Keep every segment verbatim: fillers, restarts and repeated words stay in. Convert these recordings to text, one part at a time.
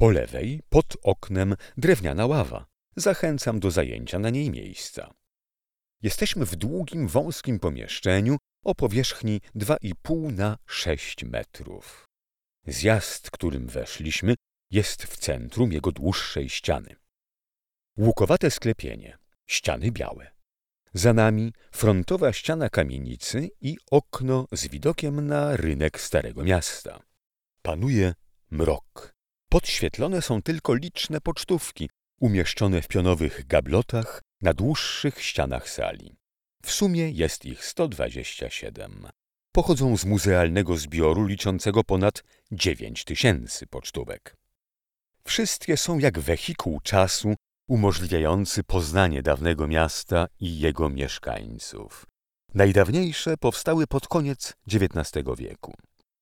Po lewej, pod oknem, drewniana ława. Zachęcam do zajęcia na niej miejsca. Jesteśmy w długim, wąskim pomieszczeniu o powierzchni dwa i pół na sześć metrów. Zjazd, którym weszliśmy, jest w centrum jego dłuższej ściany. Łukowate sklepienie, ściany białe. Za nami frontowa ściana kamienicy i okno z widokiem na rynek Starego Miasta. Panuje mrok. Podświetlone są tylko liczne pocztówki, umieszczone w pionowych gablotach na dłuższych ścianach sali. W sumie jest ich sto dwadzieścia siedem. Pochodzą z muzealnego zbioru liczącego ponad dziewięć tysięcy pocztówek. Wszystkie są jak wehikuł czasu umożliwiający poznanie dawnego miasta i jego mieszkańców. Najdawniejsze powstały pod koniec dziewiętnastego wieku.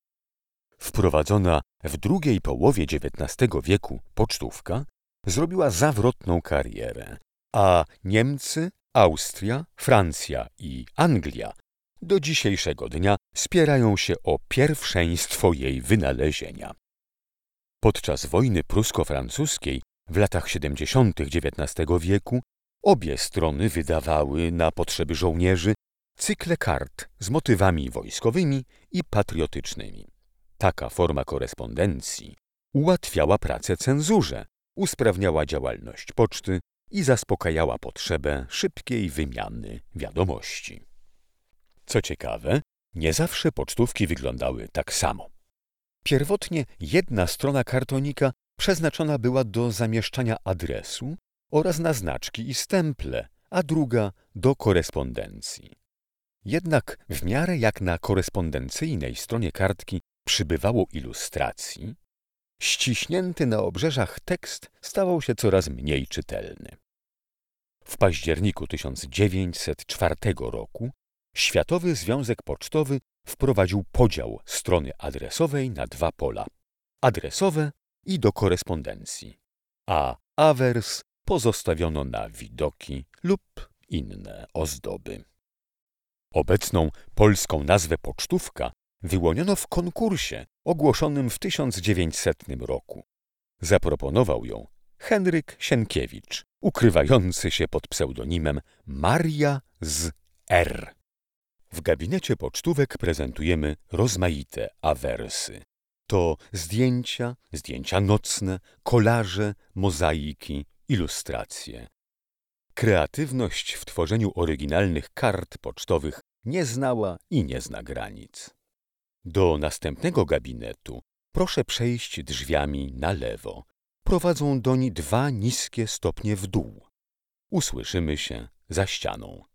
Wprowadzona w drugiej połowie dziewiętnastego wieku pocztówka zrobiła zawrotną karierę, a Niemcy, Austria, Francja i Anglia do dzisiejszego dnia spierają się o pierwszeństwo jej wynalezienia. Podczas wojny prusko-francuskiej w latach siedemdziesiątych dziewiętnastego wieku obie strony wydawały na potrzeby żołnierzy cykle kart z motywami wojskowymi i patriotycznymi. Taka forma korespondencji ułatwiała pracę cenzurze, usprawniała działalność poczty i zaspokajała potrzebę szybkiej wymiany wiadomości. Co ciekawe, nie zawsze pocztówki wyglądały tak samo. Pierwotnie jedna strona kartonika przeznaczona była do zamieszczania adresu oraz na znaczki i stemple, a druga do korespondencji. Jednak w miarę jak na korespondencyjnej stronie kartki przybywało ilustracji, ściśnięty na obrzeżach tekst stawał się coraz mniej czytelny. W październiku tysiąc dziewięćset czwartego roku Światowy Związek Pocztowy wprowadził podział strony adresowej na dwa pola – adresowe i do korespondencji, a awers pozostawiono na widoki lub inne ozdoby. Obecną polską nazwę pocztówka wyłoniono w konkursie ogłoszonym w tysiąc dziewięćsetnym roku. Zaproponował ją Henryk Sienkiewicz, ukrywający się pod pseudonimem Maria z R. W gabinecie pocztówek prezentujemy rozmaite awersy. To zdjęcia, zdjęcia nocne, kolaże, mozaiki, ilustracje. Kreatywność w tworzeniu oryginalnych kart pocztowych nie znała i nie zna granic. Do następnego gabinetu proszę przejść drzwiami na lewo. Prowadzą doń dwa niskie stopnie w dół. Usłyszymy się za ścianą.